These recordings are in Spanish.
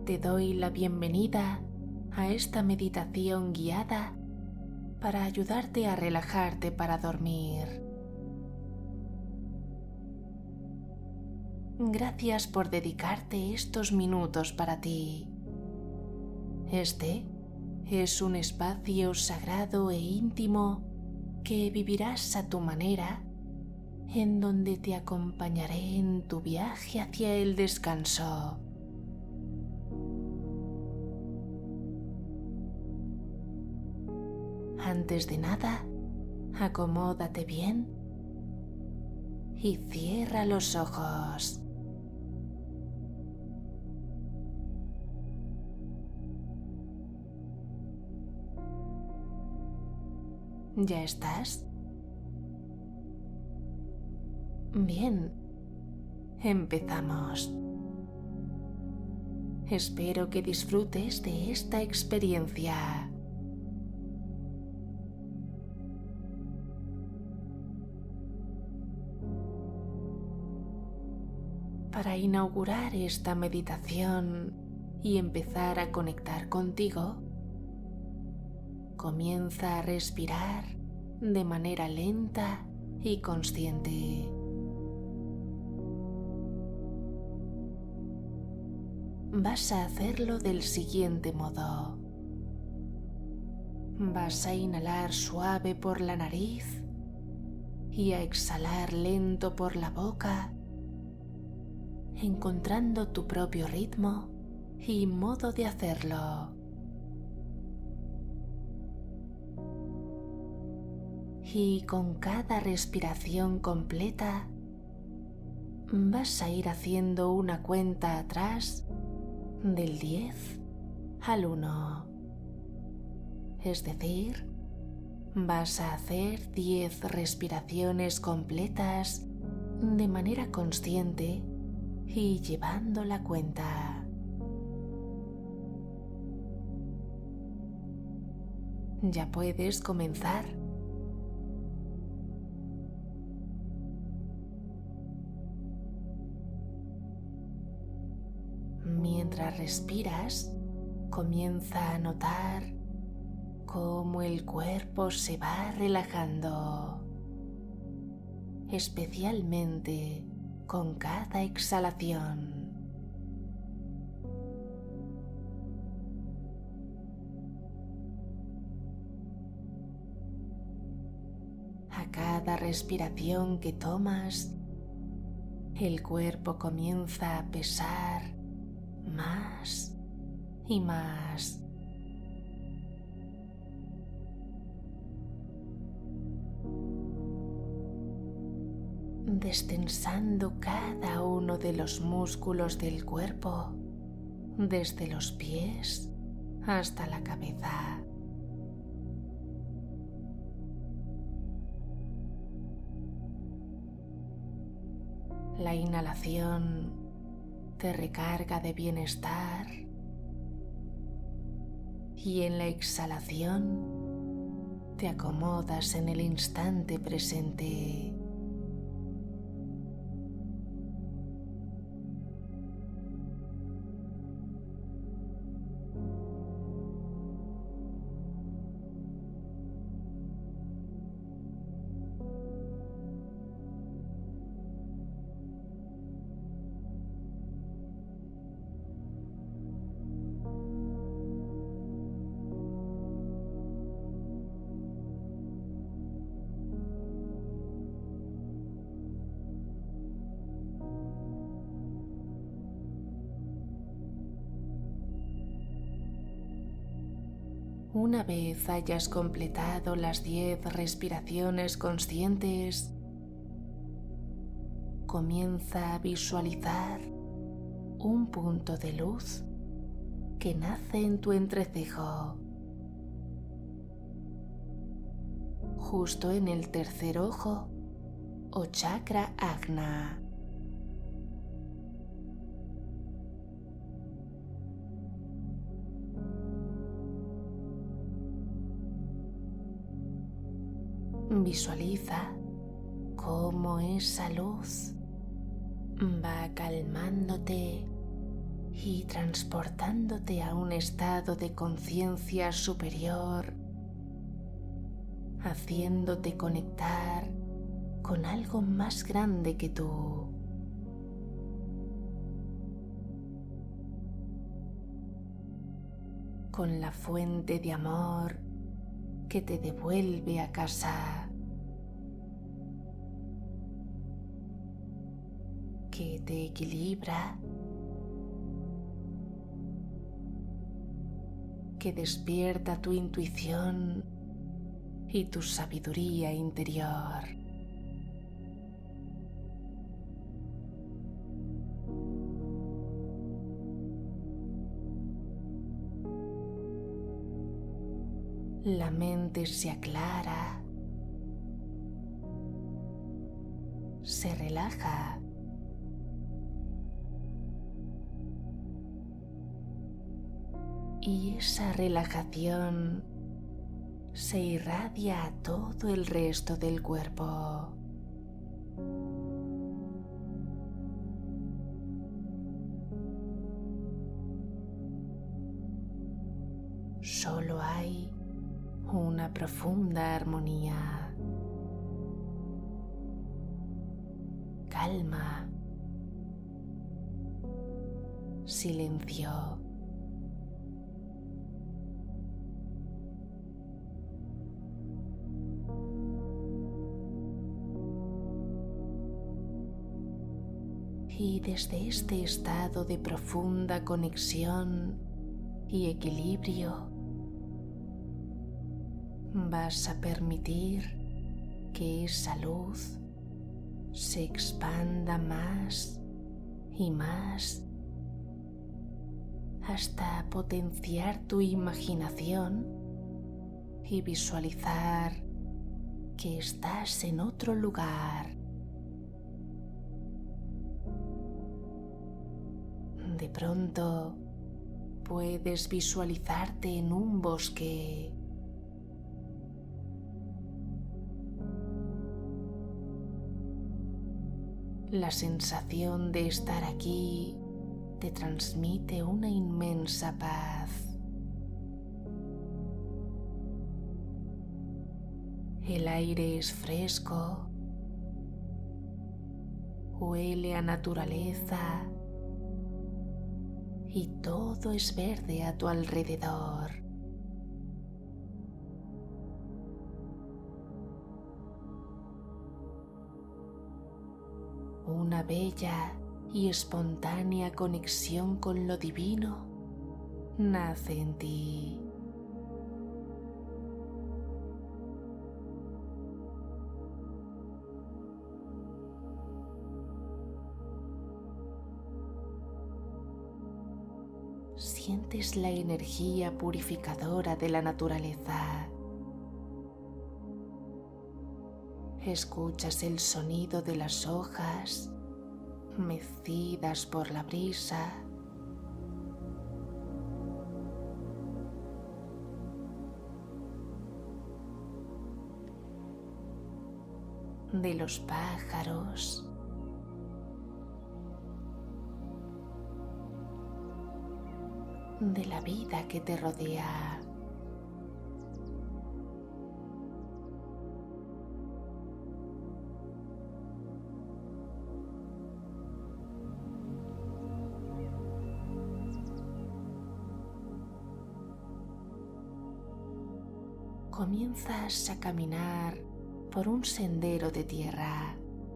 Te doy la bienvenida a esta meditación guiada para ayudarte a relajarte para dormir. Gracias por dedicarte estos minutos para ti. Este es un espacio sagrado e íntimo que vivirás a tu manera, en donde te acompañaré en tu viaje hacia el descanso. Antes de nada, acomódate bien y cierra los ojos. ¿Ya estás? Bien, empezamos. Espero que disfrutes de esta experiencia. Para inaugurar esta meditación y empezar a conectar contigo, comienza a respirar de manera lenta y consciente. Vas a hacerlo del siguiente modo. Vas a inhalar suave por la nariz y a exhalar lento por la boca, encontrando tu propio ritmo y modo de hacerlo. Y con cada respiración completa vas a ir haciendo una cuenta atrás del 10 al 1. Es decir, vas a hacer 10 respiraciones completas de manera consciente y llevando la cuenta. Ya puedes comenzar. Mientras respiras, comienza a notar cómo el cuerpo se va relajando, especialmente con cada exhalación. A cada respiración que tomas, el cuerpo comienza a pesar más y más. Destensando cada uno de los músculos del cuerpo, desde los pies hasta la cabeza. La inhalación te recarga de bienestar y en la exhalación te acomodas en el instante presente. Una vez hayas completado las 10 respiraciones conscientes, comienza a visualizar un punto de luz que nace en tu entrecejo, justo en el tercer ojo o chakra ajna. Visualiza cómo esa luz va calmándote y transportándote a un estado de conciencia superior, haciéndote conectar con algo más grande que tú. Con la fuente de amor que te devuelve a casa, que te equilibra, que despierta tu intuición y tu sabiduría interior. La mente se aclara, se relaja y esa relajación se irradia a todo el resto del cuerpo. Solo hay una profunda armonía, calma, silencio. Y desde este estado de profunda conexión y equilibrio, vas a permitir que esa luz se expanda más y más hasta potenciar tu imaginación y visualizar que estás en otro lugar. De pronto puedes visualizarte en un bosque. La sensación de estar aquí te transmite una inmensa paz. El aire es fresco, huele a naturaleza y todo es verde a tu alrededor. Una bella y espontánea conexión con lo divino nace en ti. Sientes la energía purificadora de la naturaleza. Escuchas el sonido de las hojas mecidas por la brisa. De los pájaros. De la vida que te rodea. Comienzas a caminar por un sendero de tierra,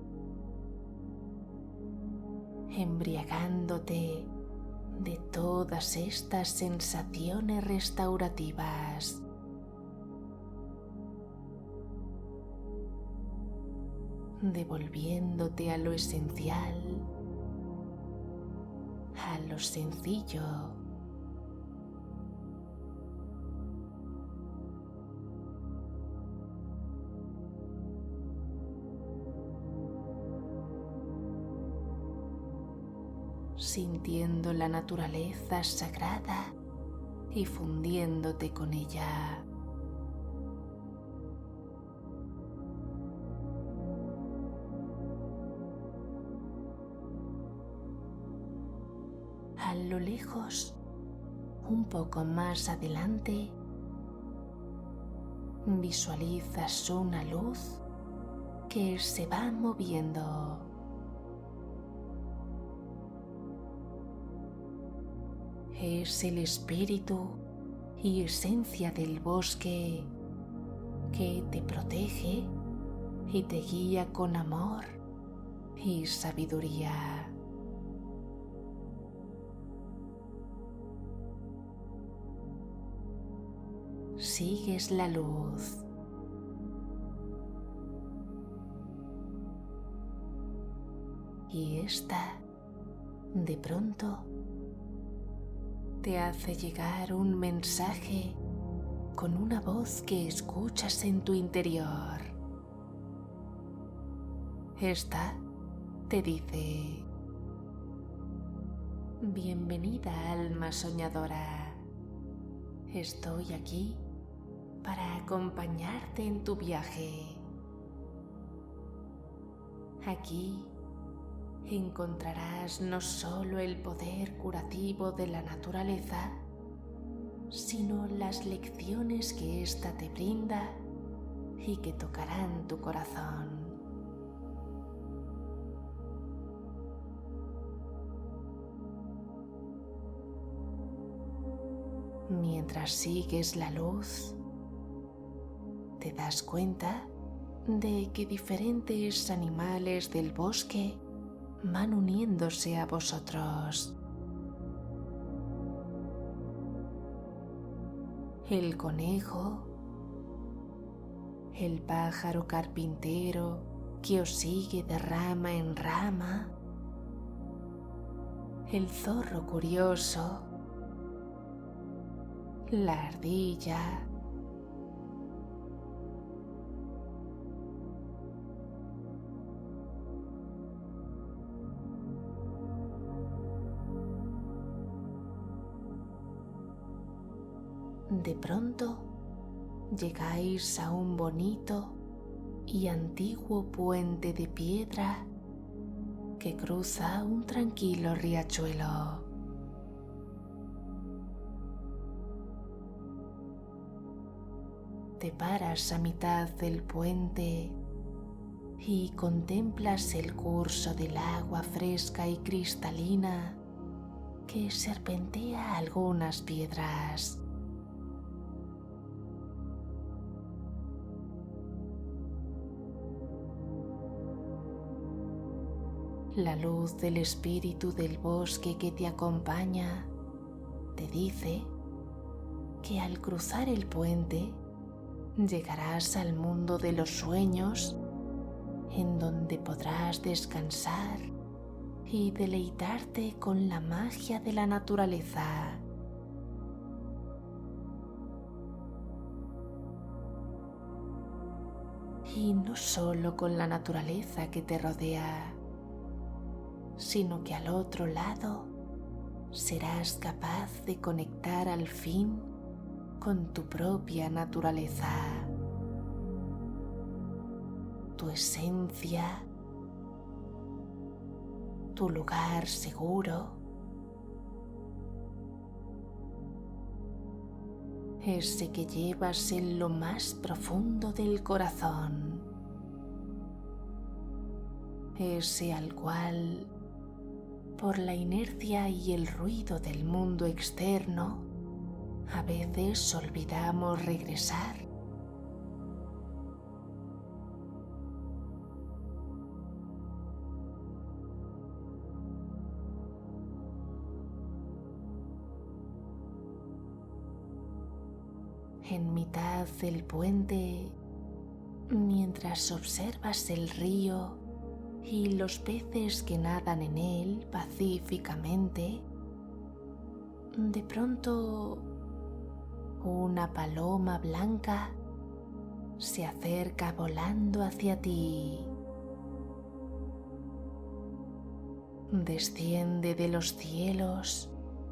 embriagándote de todas estas sensaciones restaurativas. Devolviéndote a lo esencial, a lo sencillo. Sintiendo la naturaleza sagrada y fundiéndote con ella. A lo lejos, un poco más adelante, visualizas una luz que se va moviendo. Es el espíritu y esencia del bosque que te protege y te guía con amor y sabiduría. Sigues la luz. Y esta, de pronto, te hace llegar un mensaje con una voz que escuchas en tu interior. Esta te dice: bienvenida, alma soñadora. Estoy aquí para acompañarte en tu viaje. Aquí encontrarás no solo el poder curativo de la naturaleza, sino las lecciones que ésta te brinda y que tocarán tu corazón. Mientras sigues la luz, te das cuenta de que diferentes animales del bosque van uniéndose a vosotros. El conejo, el pájaro carpintero que os sigue de rama en rama, el zorro curioso, la ardilla, de pronto llegáis a un bonito y antiguo puente de piedra que cruza un tranquilo riachuelo. Te paras a mitad del puente y contemplas el curso del agua fresca y cristalina que serpentea algunas piedras. La luz del espíritu del bosque que te acompaña te dice que al cruzar el puente llegarás al mundo de los sueños, en donde podrás descansar y deleitarte con la magia de la naturaleza. Y no solo con la naturaleza que te rodea, sino que al otro lado serás capaz de conectar al fin con tu propia naturaleza, tu esencia, tu lugar seguro, ese que llevas en lo más profundo del corazón, ese al cual, por la inercia y el ruido del mundo externo, a veces olvidamos regresar. En mitad del puente, mientras observas el río y los peces que nadan en él pacíficamente, de pronto una paloma blanca se acerca volando hacia ti. Desciende de los cielos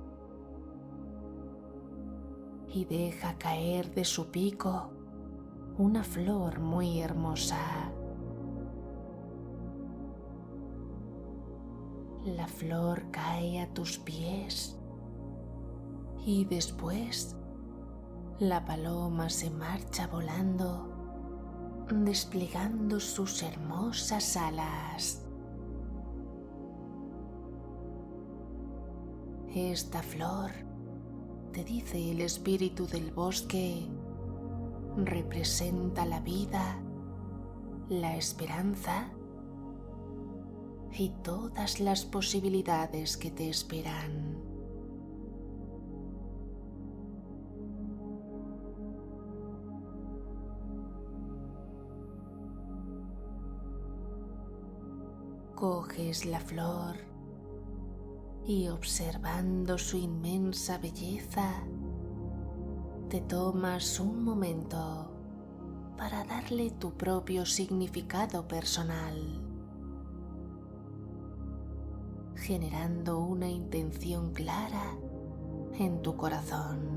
y deja caer de su pico una flor muy hermosa. La flor cae a tus pies y después la paloma se marcha volando, desplegando sus hermosas alas. Esta flor, te dice el espíritu del bosque, representa la vida, la esperanza y todas las posibilidades que te esperan. Coges la flor y observando su inmensa belleza, te tomas un momento para darle tu propio significado personal, generando una intención clara en tu corazón.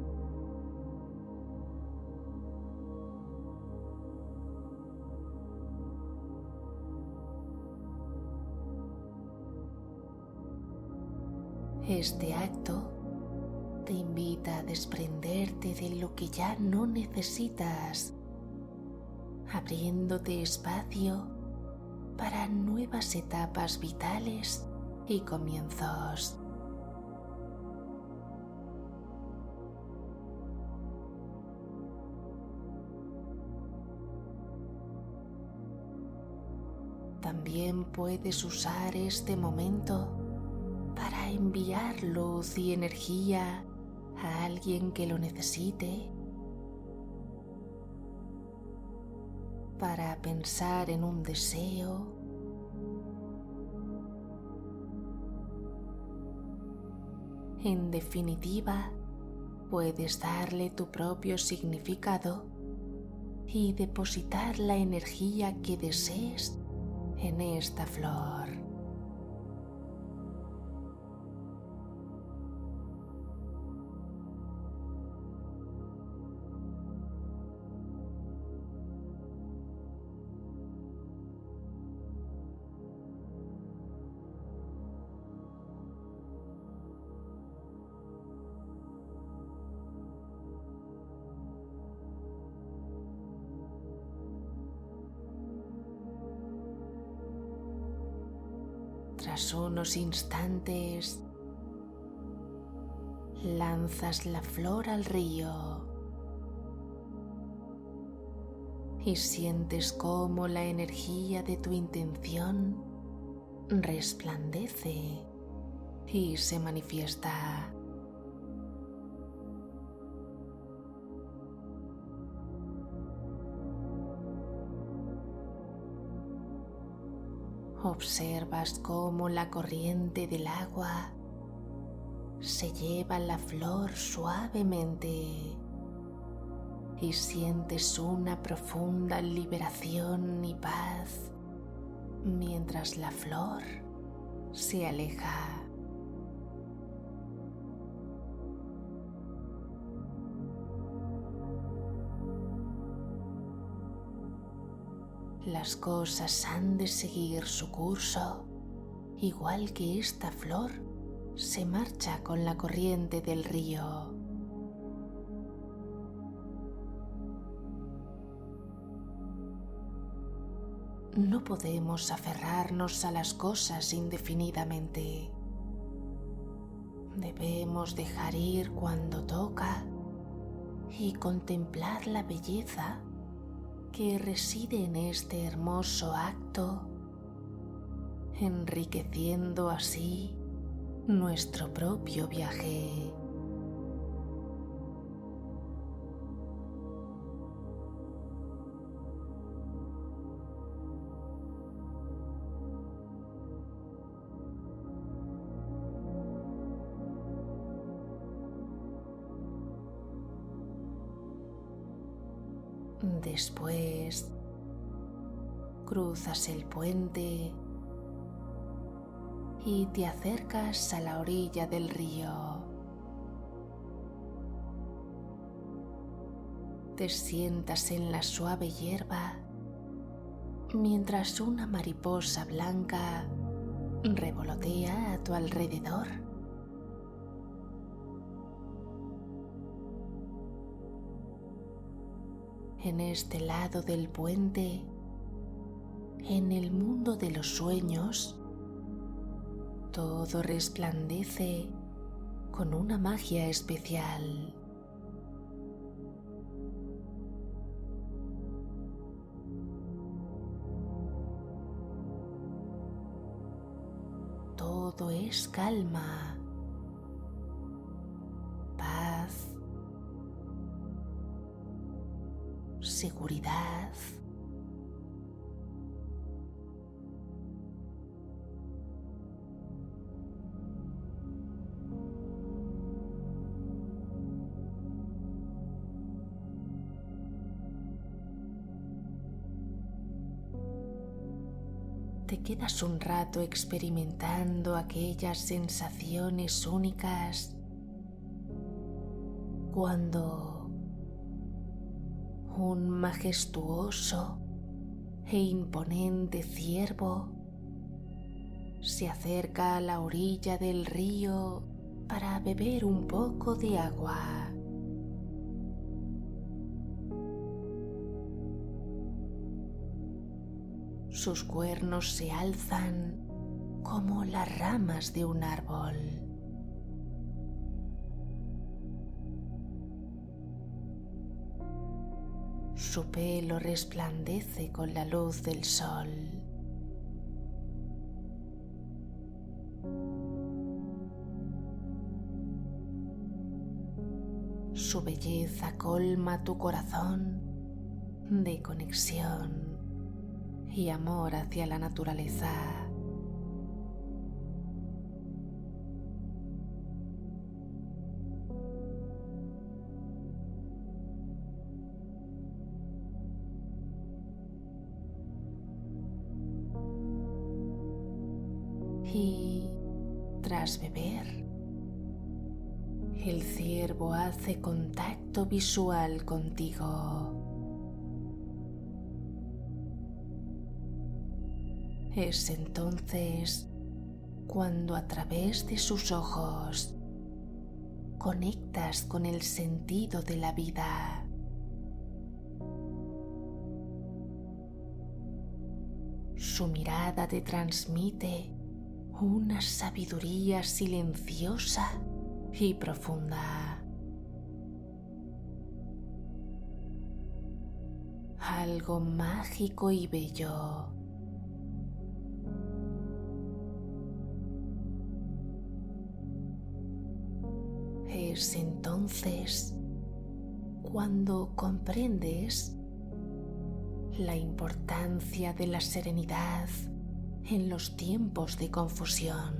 Este acto te invita a desprenderte de lo que ya no necesitas, abriéndote espacio para nuevas etapas vitales y comienzos. También puedes usar este momento para enviar luz y energía a alguien que lo necesite, para pensar en un deseo, en definitiva, puedes darle tu propio significado y depositar la energía que desees en esta flor. Tras unos instantes, lanzas la flor al río y sientes cómo la energía de tu intención resplandece y se manifiesta. Observas cómo la corriente del agua se lleva la flor suavemente y sientes una profunda liberación y paz mientras la flor se aleja. Las cosas han de seguir su curso, igual que esta flor se marcha con la corriente del río. No podemos aferrarnos a las cosas indefinidamente. Debemos dejar ir cuando toca y contemplar la belleza que reside en este hermoso acto, enriqueciendo así nuestro propio viaje. Después cruzas el puente y te acercas a la orilla del río. Te sientas en la suave hierba mientras una mariposa blanca revolotea a tu alrededor. En este lado del puente, en el mundo de los sueños, todo resplandece con una magia especial. Todo es calma, paz, seguridad. Te quedas un rato experimentando aquellas sensaciones únicas cuando un majestuoso e imponente ciervo se acerca a la orilla del río para beber un poco de agua. Sus cuernos se alzan como las ramas de un árbol. Su pelo resplandece con la luz del sol. Su belleza colma tu corazón de conexión y amor hacia la naturaleza. Y tras beber, el ciervo hace contacto visual contigo. Es entonces cuando a través de sus ojos conectas con el sentido de la vida. Su mirada te transmite una sabiduría silenciosa y profunda. Algo mágico y bello. Es entonces cuando comprendes la importancia de la serenidad en los tiempos de confusión.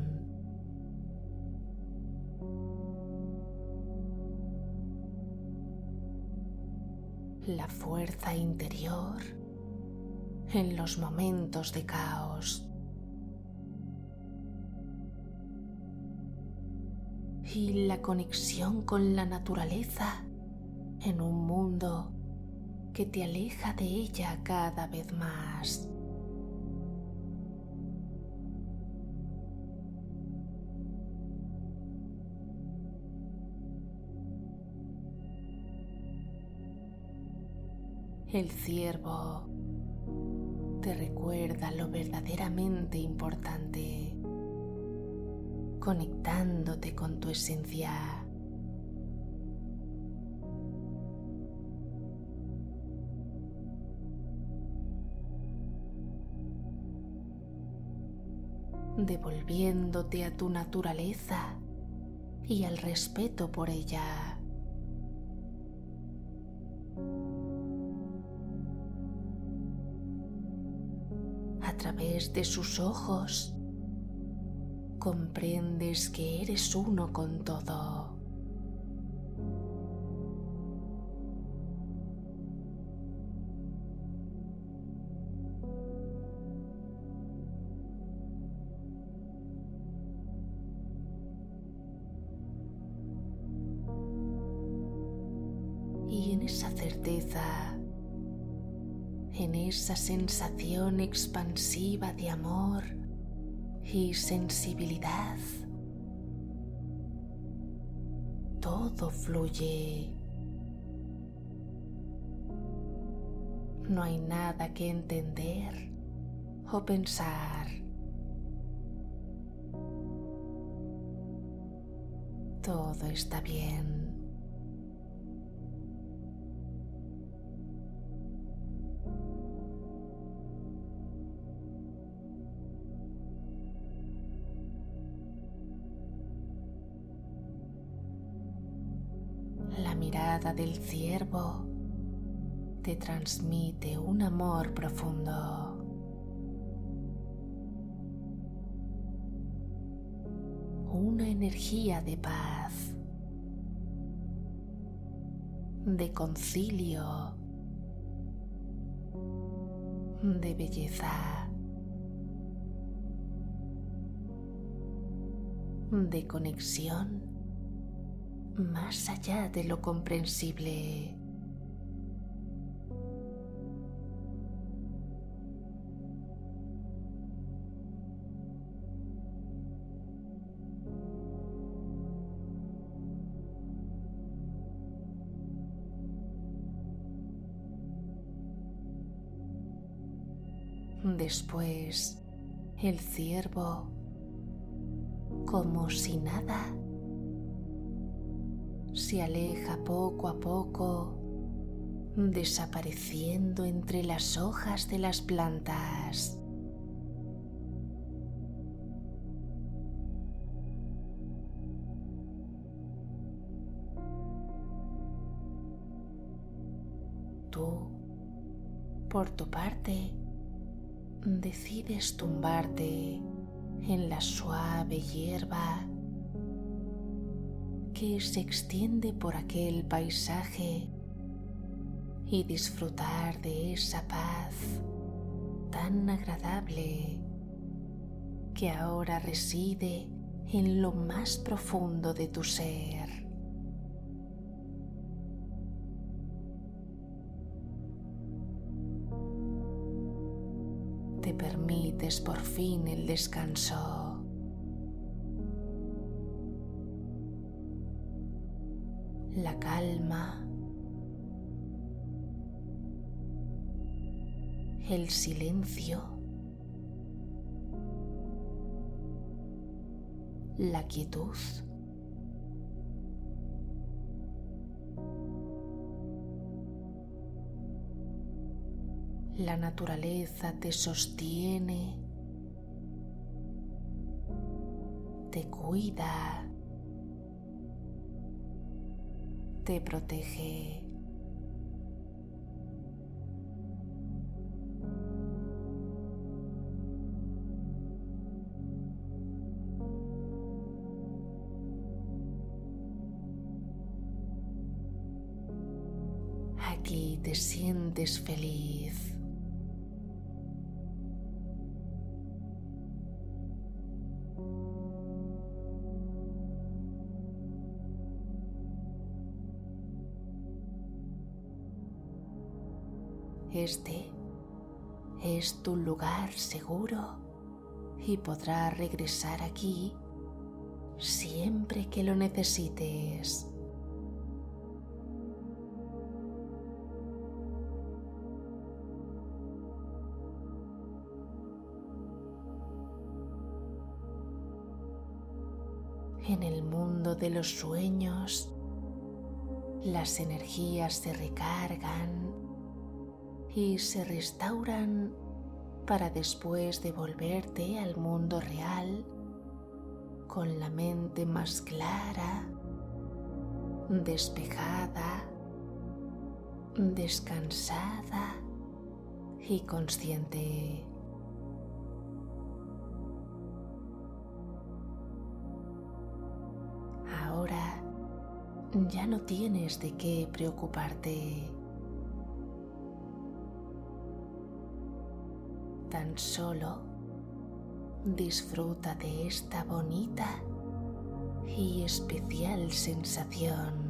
La fuerza interior en los momentos de caos. Y la conexión con la naturaleza en un mundo que te aleja de ella cada vez más. El ciervo te recuerda lo verdaderamente importante, conectándote con tu esencia. Devolviéndote a tu naturaleza y al respeto por ella. A través de sus ojos comprendes que eres uno con todo. Y en esa certeza, en esa sensación expansiva de amor y sensibilidad. Todo fluye. No hay nada que entender o pensar. Todo está bien. La mirada del ciervo te transmite un amor profundo. Una energía de paz, de concilio, de belleza, de conexión más allá de lo comprensible. Después, el ciervo, como si nada, se aleja poco a poco, desapareciendo entre las hojas de las plantas. Tú, por tu parte, decides tumbarte en la suave hierba que se extiende por aquel paisaje y disfrutar de esa paz tan agradable que ahora reside en lo más profundo de tu ser. Te permites por fin el descanso. La calma, el silencio, la quietud. La naturaleza te sostiene, te cuida, te protege. Aquí te sientes feliz. Este es tu lugar seguro y podrás regresar aquí siempre que lo necesites. En el mundo de los sueños, las energías se recargan y se restauran para después devolverte al mundo real con la mente más clara, despejada, descansada y consciente. Ahora ya no tienes de qué preocuparte. Tan solo disfruta de esta bonita y especial sensación.